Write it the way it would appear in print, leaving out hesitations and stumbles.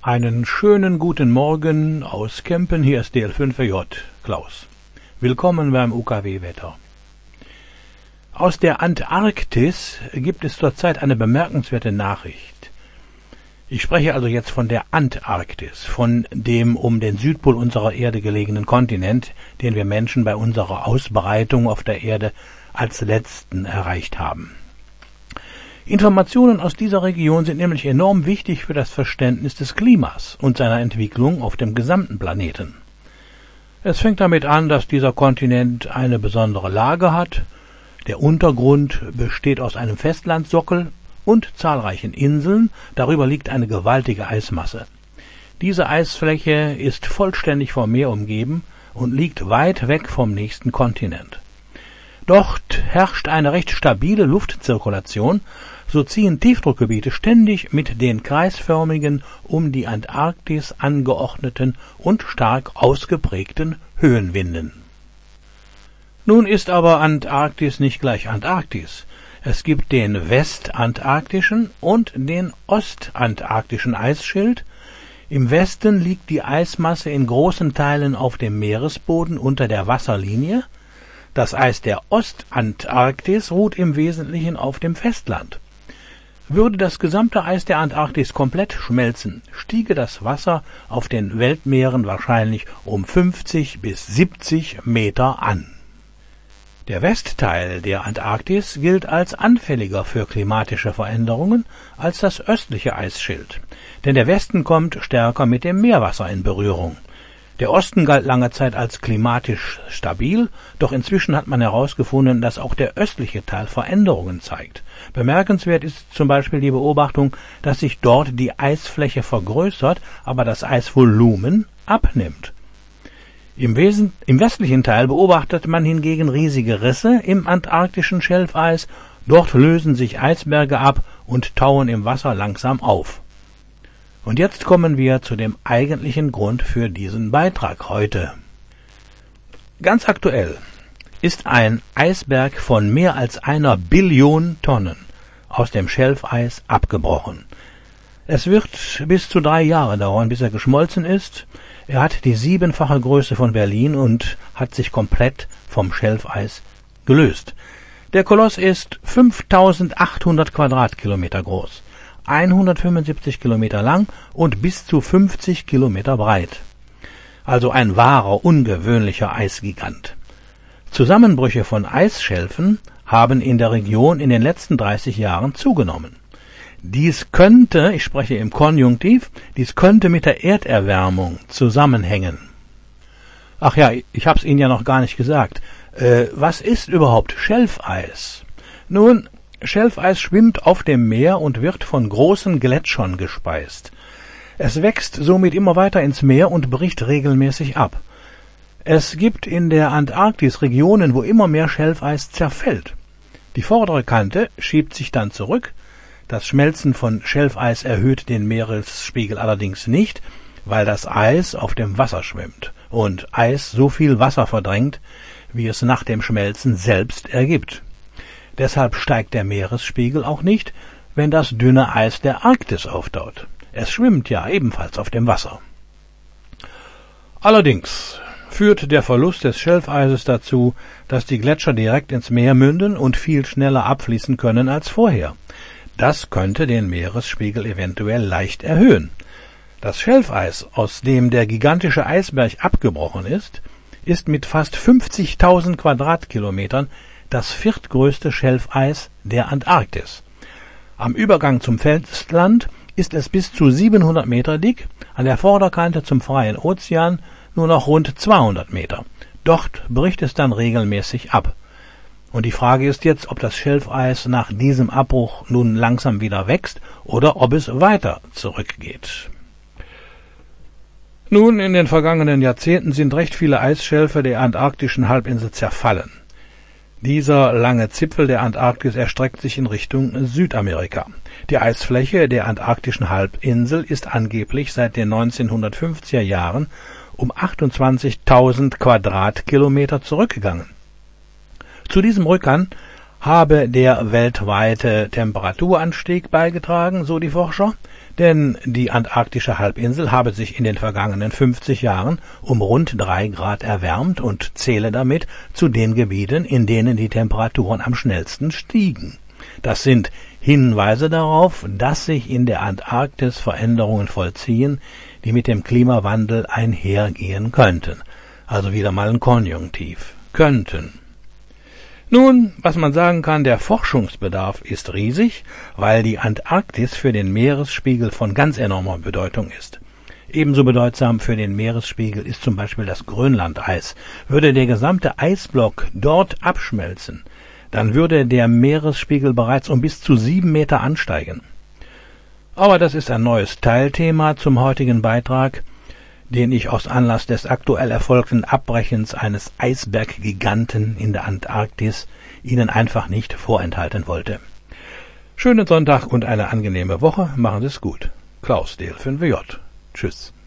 Einen schönen guten Morgen aus Kempen, hier ist DL5J, Klaus. Willkommen beim UKW-Wetter. Aus der Antarktis gibt es zurzeit eine bemerkenswerte Nachricht. Ich spreche also jetzt von der Antarktis, von dem um den Südpol unserer Erde gelegenen Kontinent, den wir Menschen bei unserer Ausbreitung auf der Erde als letzten erreicht haben. Informationen aus dieser Region sind nämlich enorm wichtig für das Verständnis des Klimas und seiner Entwicklung auf dem gesamten Planeten. Es fängt damit an, dass dieser Kontinent eine besondere Lage hat. Der Untergrund besteht aus einem Festlandsockel und zahlreichen Inseln. Darüber liegt eine gewaltige Eismasse. Diese Eisfläche ist vollständig vom Meer umgeben und liegt weit weg vom nächsten Kontinent. Dort herrscht eine recht stabile Luftzirkulation, so ziehen Tiefdruckgebiete ständig mit den kreisförmigen, um die Antarktis angeordneten und stark ausgeprägten Höhenwinden. Nun ist aber Antarktis nicht gleich Antarktis. Es gibt den westantarktischen und den ostantarktischen Eisschild. Im Westen liegt die Eismasse in großen Teilen auf dem Meeresboden unter der Wasserlinie. Das Eis der Ostantarktis ruht im Wesentlichen auf dem Festland. Würde das gesamte Eis der Antarktis komplett schmelzen, stiege das Wasser auf den Weltmeeren wahrscheinlich um 50 bis 70 Meter an. Der Westteil der Antarktis gilt als anfälliger für klimatische Veränderungen als das östliche Eisschild, denn der Westen kommt stärker mit dem Meerwasser in Berührung. Der Osten galt lange Zeit als klimatisch stabil, doch inzwischen hat man herausgefunden, dass auch der östliche Teil Veränderungen zeigt. Bemerkenswert ist zum Beispiel die Beobachtung, dass sich dort die Eisfläche vergrößert, aber das Eisvolumen abnimmt. Im westlichen Teil beobachtet man hingegen riesige Risse im antarktischen Schelfeis. Dort lösen sich Eisberge ab und tauen im Wasser langsam auf. Und jetzt kommen wir zu dem eigentlichen Grund für diesen Beitrag heute. Ganz aktuell ist ein Eisberg von mehr als 1 Billion Tonnen aus dem Schelfeis abgebrochen. Es wird bis zu 3 Jahre dauern, bis er geschmolzen ist. Er hat die 7-fache Größe von Berlin und hat sich komplett vom Schelfeis gelöst. Der Koloss ist 5800 Quadratkilometer groß, 175 Kilometer lang und bis zu 50 Kilometer breit. Also ein wahrer, ungewöhnlicher Eisgigant. Zusammenbrüche von Eisschelfen haben in der Region in den letzten 30 Jahren zugenommen. Dies könnte, ich spreche im Konjunktiv, dies könnte mit der Erderwärmung zusammenhängen. Ach ja, ich hab's Ihnen ja noch gar nicht gesagt. Was ist überhaupt Schelfeis? Nun, Schelfeis schwimmt auf dem Meer und wird von großen Gletschern gespeist. Es wächst somit immer weiter ins Meer und bricht regelmäßig ab. Es gibt in der Antarktis Regionen, wo immer mehr Schelfeis zerfällt. Die vordere Kante schiebt sich dann zurück. Das Schmelzen von Schelfeis erhöht den Meeresspiegel allerdings nicht, weil das Eis auf dem Wasser schwimmt und Eis so viel Wasser verdrängt, wie es nach dem Schmelzen selbst ergibt. Deshalb steigt der Meeresspiegel auch nicht, wenn das dünne Eis der Arktis auftaut. Es schwimmt ja ebenfalls auf dem Wasser. Allerdings führt der Verlust des Schelfeises dazu, dass die Gletscher direkt ins Meer münden und viel schneller abfließen können als vorher. Das könnte den Meeresspiegel eventuell leicht erhöhen. Das Schelfeis, aus dem der gigantische Eisberg abgebrochen ist mit fast 50.000 Quadratkilometern das viertgrößte Schelfeis der Antarktis. Am Übergang zum Festland ist es bis zu 700 Meter dick, an der Vorderkante zum freien Ozean nur noch rund 200 Meter. Dort bricht es dann regelmäßig ab. Und die Frage ist jetzt, ob das Schelfeis nach diesem Abbruch nun langsam wieder wächst oder ob es weiter zurückgeht. Nun, in den vergangenen Jahrzehnten sind recht viele Eisschelfe der antarktischen Halbinsel zerfallen. Dieser lange Zipfel der Antarktis erstreckt sich in Richtung Südamerika. Die Eisfläche der antarktischen Halbinsel ist angeblich seit den 1950er Jahren um 28.000 Quadratkilometer zurückgegangen. Zu diesem Rückgang habe der weltweite Temperaturanstieg beigetragen, so die Forscher, denn die antarktische Halbinsel habe sich in den vergangenen 50 Jahren um rund 3 Grad erwärmt und zähle damit zu den Gebieten, in denen die Temperaturen am schnellsten stiegen. Das sind Hinweise darauf, dass sich in der Antarktis Veränderungen vollziehen, die mit dem Klimawandel einhergehen könnten. Also wieder mal ein Konjunktiv. Könnten. Nun, was man sagen kann, der Forschungsbedarf ist riesig, weil die Antarktis für den Meeresspiegel von ganz enormer Bedeutung ist. Ebenso bedeutsam für den Meeresspiegel ist zum Beispiel das Grönlandeis. Würde der gesamte Eisblock dort abschmelzen, dann würde der Meeresspiegel bereits um bis zu 7 Meter ansteigen. Aber das ist ein neues Teilthema zum heutigen Beitrag, den ich aus Anlass des aktuell erfolgten Abbrechens eines Eisberggiganten in der Antarktis Ihnen einfach nicht vorenthalten wollte. Schönen Sonntag und eine angenehme Woche. Machen Sie es gut. Klaus Dehl 5J. Tschüss.